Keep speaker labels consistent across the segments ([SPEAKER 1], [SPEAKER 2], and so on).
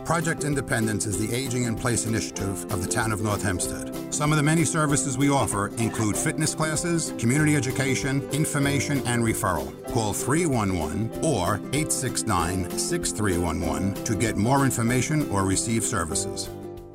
[SPEAKER 1] Project Independence is the Aging in Place initiative of the town of North Hempstead. Some of the many services we offer include fitness classes, community education, information, and referral. Call 311 or 869-6311 to get more information or receive services.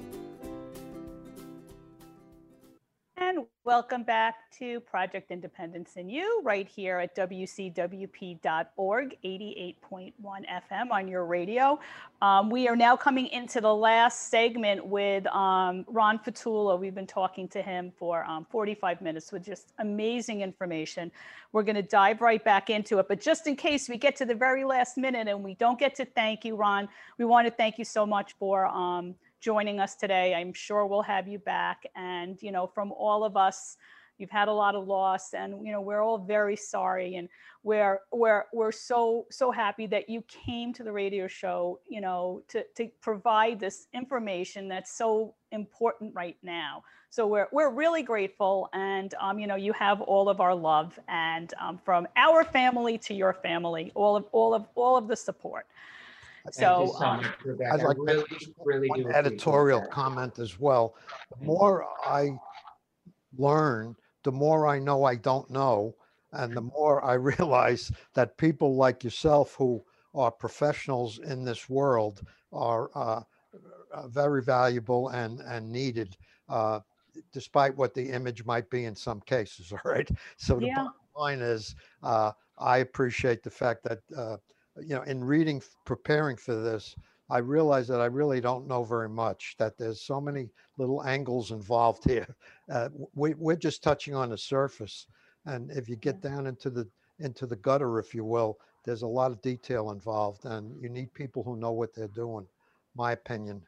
[SPEAKER 2] Welcome back to Project Independence in You, right here at WCWP.org, 88.1 FM on your radio. We are now coming into the last segment with Ron Fatula. We've been talking to him for 45 minutes with just amazing information. We're going to dive right back into it. But just in case we get to the very last minute and we don't get to thank you, Ron, we want to thank you so much for joining us today. I'm sure we'll have you back. And, you know, from all of us, you've had a lot of loss, and, you know, we're all very sorry. And we're so happy that you came to the radio show, you know, to provide this information that's so important right now. So we're really grateful. And, you know, you have all of our love, and from our family to your family, all of the support.
[SPEAKER 3] Thank you so much, Rebecca.
[SPEAKER 4] I'd like
[SPEAKER 3] really
[SPEAKER 4] one
[SPEAKER 3] do
[SPEAKER 4] editorial
[SPEAKER 3] that.
[SPEAKER 4] comment as well. The more I learn, the more I know I don't know, and the more I realize that people like yourself who are professionals in this world are very valuable and needed, despite what the image might be in some cases. All right. So the bottom line is, I appreciate the fact that you know, in preparing for this, I realized that I really don't know very much, that there's so many little angles involved here. We're just touching on the surface. And if you get down into the gutter, if you will, there's a lot of detail involved, and you need people who know what they're doing, my opinion.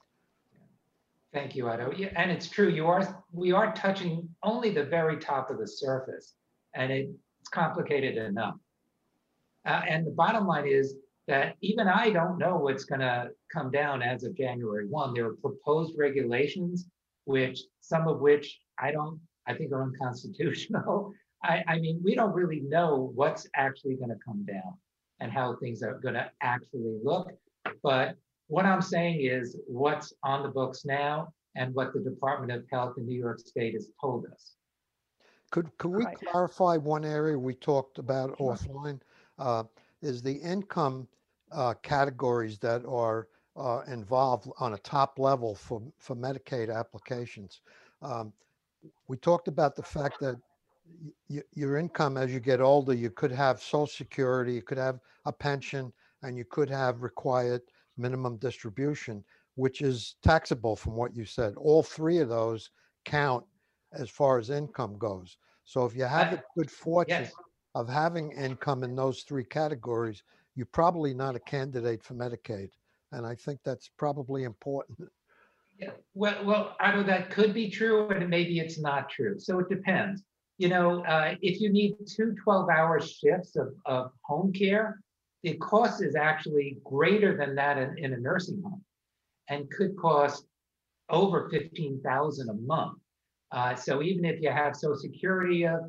[SPEAKER 3] Thank you, Otto. Yeah, and it's true, we are touching only the very top of the surface, and it's complicated enough. And the bottom line is that even I don't know what's going to come down as of January 1. There are proposed regulations, some of which I think are unconstitutional. I mean, we don't really know what's actually going to come down and how things are going to actually look. But what I'm saying is what's on the books now and what the Department of Health in New York State has told us.
[SPEAKER 4] Could we clarify one area we talked about offline? Is the income categories that are involved on a top level for Medicaid applications. We talked about the fact that your income as you get older, you could have Social Security, you could have a pension, and you could have required minimum distribution, which is taxable from what you said. All three of those count as far as income goes. So if you have the good fortune of having income in those three categories, you're probably not a candidate for Medicaid. And I think that's probably important.
[SPEAKER 3] Yeah, well, Otto, that could be true, and maybe it's not true. So it depends. You know, if you need 2 12-hour shifts of home care, the cost is actually greater than that in a nursing home, and could cost over $15,000 a month. So even if you have Social Security of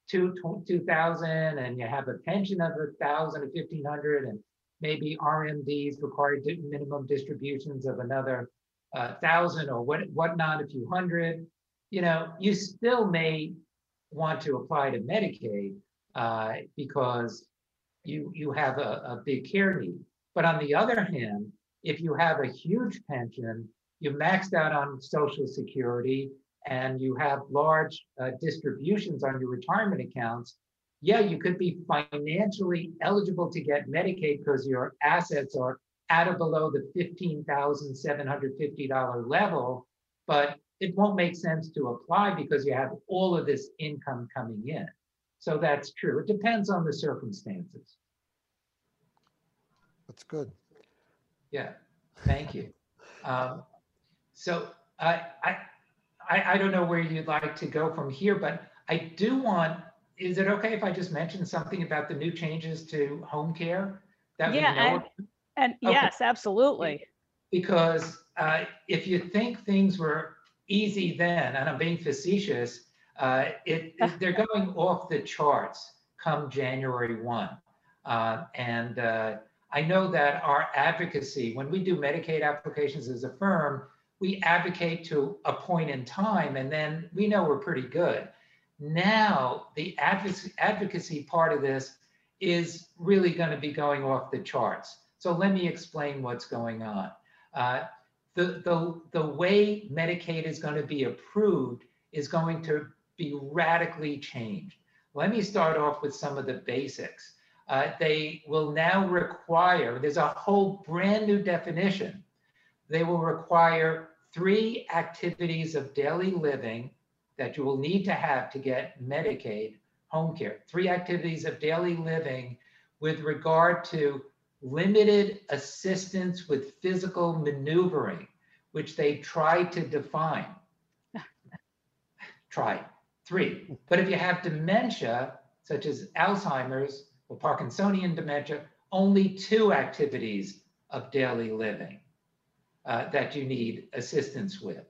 [SPEAKER 3] $2,000 and you have a pension of $1,000 or $1,500, and maybe RMDs required minimum distributions of another 1,000 or whatnot, a few hundred, you know, you still may want to apply to Medicaid because you have a big care need. But on the other hand, if you have a huge pension, you've maxed out on Social Security, and you have large distributions on your retirement accounts, yeah, you could be financially eligible to get Medicaid because your assets are at or below the $15,750 level, but it won't make sense to apply because you have all of this income coming in. So that's true. It depends on the circumstances.
[SPEAKER 4] That's good.
[SPEAKER 3] Yeah, thank you. So I don't know where you'd like to go from here, but I do want, is it okay if I just mention something about the new changes to home care that we know?
[SPEAKER 2] And
[SPEAKER 3] okay.
[SPEAKER 2] Yes, absolutely.
[SPEAKER 3] Because if you think things were easy then, and I'm being facetious, they're going off the charts come January 1. And I know that our advocacy, when we do Medicaid applications as a firm, we advocate to a point in time, and then we know we're pretty good. Now, the advocacy part of this is really going to be going off the charts. So let me explain what's going on. The way Medicaid is going to be approved is going to be radically changed. Let me start off with some of the basics. They will now require, there's a whole brand new definition. They will require 3 activities of daily living that you will need to have to get Medicaid home care. 3 activities of daily living with regard to limited assistance with physical maneuvering, which they try to define. Try 3. But if you have dementia, such as Alzheimer's or Parkinsonian dementia, only 2 activities of daily living that you need assistance with.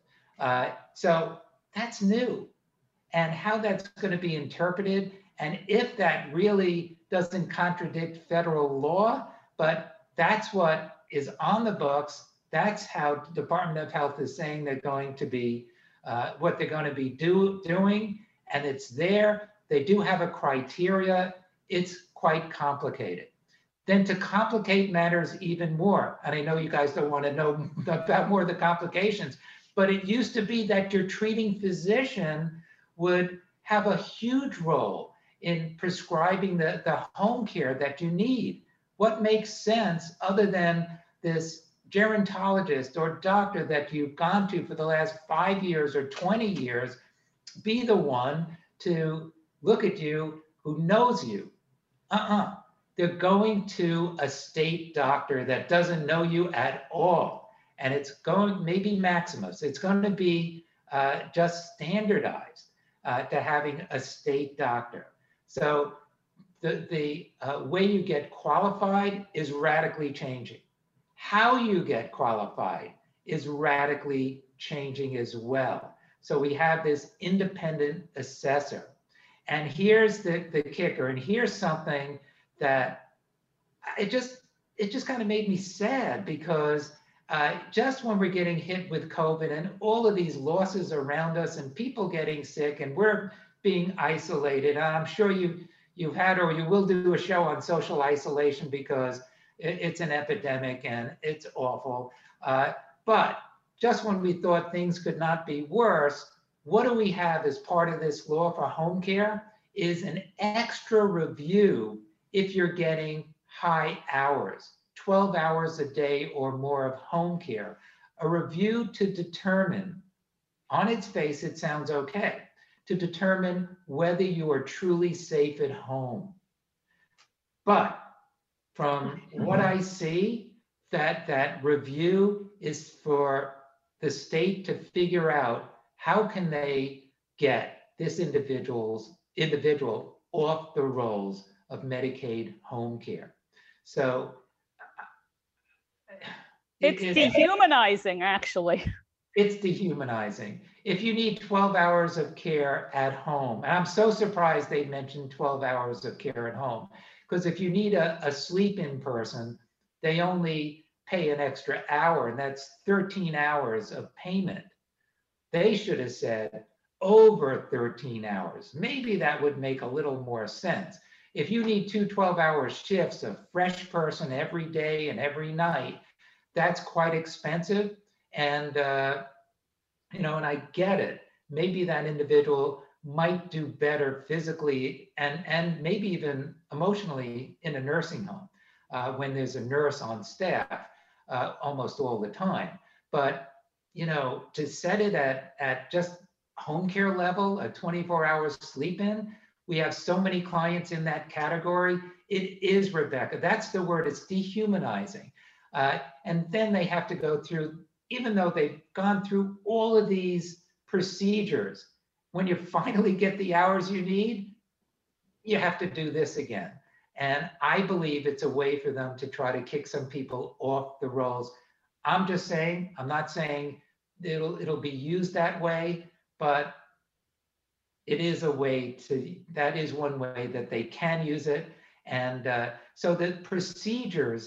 [SPEAKER 3] So that's new. And how that's going to be interpreted, and if that really doesn't contradict federal law, but that's what is on the books. That's how the Department of Health is saying they're going to be, what they're going to be doing, and it's there. They do have a criteria. It's quite complicated. Then to complicate matters even more, and I know you guys don't want to know about more of the complications, but it used to be that your treating physician would have a huge role in prescribing the home care that you need. What makes sense other than this gerontologist or doctor that you've gone to for the last 5 years or 20 years be the one to look at you who knows you? They're going to a state doctor that doesn't know you at all. And it's going, maybe Maximus, it's going to be just standardized to having a state doctor. So the way you get qualified is radically changing. How you get qualified is radically changing as well. So we have this independent assessor. And here's the kicker, and here's something that it just kind of made me sad, because just when we're getting hit with COVID and all of these losses around us and people getting sick and we're being isolated, and I'm sure you've had or you will do a show on social isolation because it's an epidemic and it's awful. But just when we thought things could not be worse, what do we have as part of this law for home care is an extra review if you're getting high hours, 12 hours a day or more of home care, a review to determine, on its face, it sounds okay, to determine whether you are truly safe at home. But from what I see, that review is for the state to figure out how can they get this individual off the rolls of Medicaid home care. So
[SPEAKER 2] it's dehumanizing, actually.
[SPEAKER 3] It's dehumanizing. If you need 12 hours of care at home, and I'm so surprised they mentioned 12 hours of care at home, because if you need a sleep-in person, they only pay an extra hour, and that's 13 hours of payment. They should have said over 13 hours. Maybe that would make a little more sense. If you need 2 12-hour shifts, a fresh person every day and every night, that's quite expensive. And, and I get it. Maybe that individual might do better physically and maybe even emotionally in a nursing home when there's a nurse on staff almost all the time. But, to set it at just home care level, a 24-hour sleep-in, we have so many clients in that category. It is, Rebecca, that's the word, it's dehumanizing. And then they have to go through, even though they've gone through all of these procedures, when you finally get the hours you need, you have to do this again. And I believe it's a way for them to try to kick some people off the rolls. I'm just saying, I'm not saying it'll be used that way, but it is a way that is one way that they can use it. And so the procedures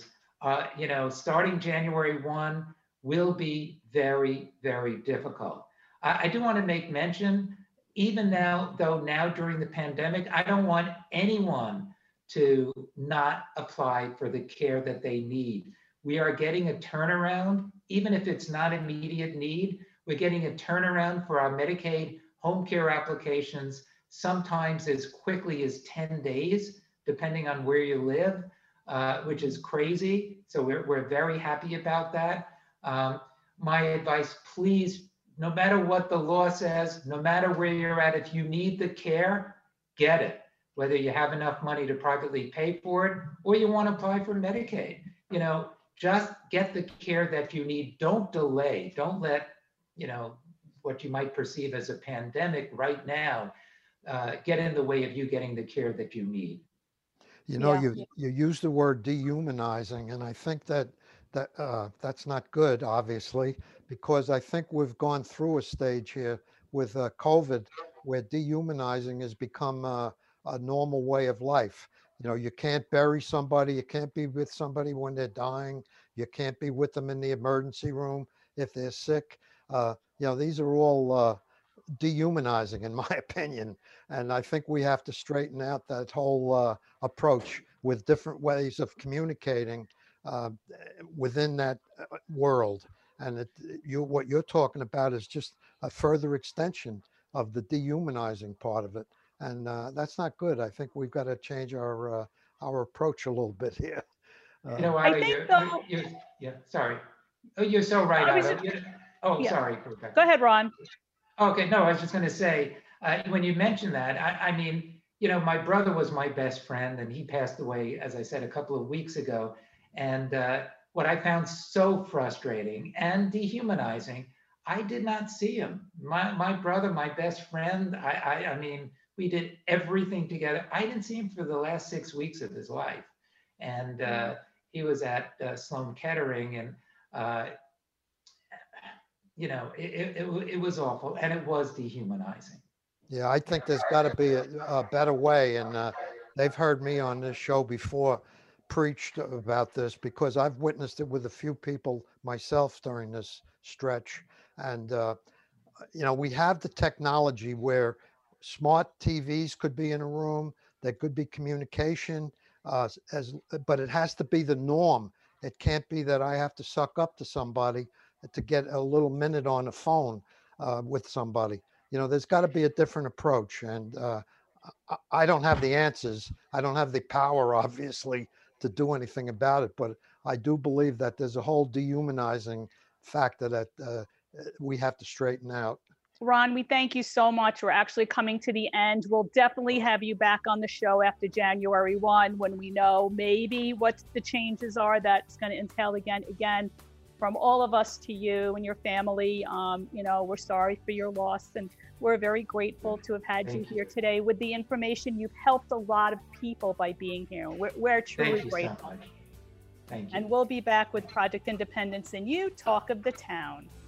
[SPEAKER 3] starting January 1 will be very, very difficult. I do want to make mention, even now, though now during the pandemic, I don't want anyone to not apply for the care that they need. We are getting a turnaround, even if it's not immediate need, we're getting a turnaround for our Medicaid home care applications, sometimes as quickly as 10 days, depending on where you live, which is crazy. So we're very happy about that. My advice, please, no matter what the law says, no matter where you're at, if you need the care, get it. Whether you have enough money to privately pay for it or you want to apply for Medicaid, just get the care that you need. Don't delay. Don't let, what you might perceive as a pandemic right now get in the way of you getting the care that you need.
[SPEAKER 4] You use the word dehumanizing, and I think that's not good, obviously, because I think we've gone through a stage here with COVID where dehumanizing has become a normal way of life. You can't bury somebody, you can't be with somebody when they're dying, you can't be with them in the emergency room if they're sick. These are all dehumanizing, in my opinion. And I think we have to straighten out that whole approach with different ways of communicating within that world. And what you're talking about is just a further extension of the dehumanizing part of it. And that's not good. I think we've got to change our approach a little bit here.
[SPEAKER 3] Sorry. Oh, you're so right, Otto. Sorry, Rebecca.
[SPEAKER 2] Go ahead, Ron.
[SPEAKER 3] Okay, no, I was just going to say, when you mentioned that, I mean, my brother was my best friend, and he passed away, as I said, a couple of weeks ago. And what I found so frustrating and dehumanizing, I did not see him. My brother, my best friend, I mean, we did everything together. I didn't see him for the last 6 weeks of his life. And he was at Sloan Kettering, and it was awful, and it was dehumanizing.
[SPEAKER 4] Yeah, I think there's got to be a better way, and they've heard me on this show before preached about this because I've witnessed it with a few people myself during this stretch. And we have the technology where smart TVs could be in a room, there could be communication, but it has to be the norm. It can't be that I have to suck up to somebody to get a little minute on the phone with somebody. There's got to be a different approach, and I don't have the answers. I don't have the power, obviously, to do anything about it, but I do believe that there's a whole dehumanizing factor that we have to straighten out.
[SPEAKER 2] Ron, we thank you so much. We're actually coming to the end. We'll definitely have you back on the show after January 1 when we know maybe what the changes are that's going to entail again. From all of us to you and your family, we're sorry for your loss, and we're very grateful to have had you here today with the information. You've helped a lot of people by being here. We're truly grateful.
[SPEAKER 3] So much. Thank you.
[SPEAKER 2] And we'll be back with Project Independence and You, Talk of the Town.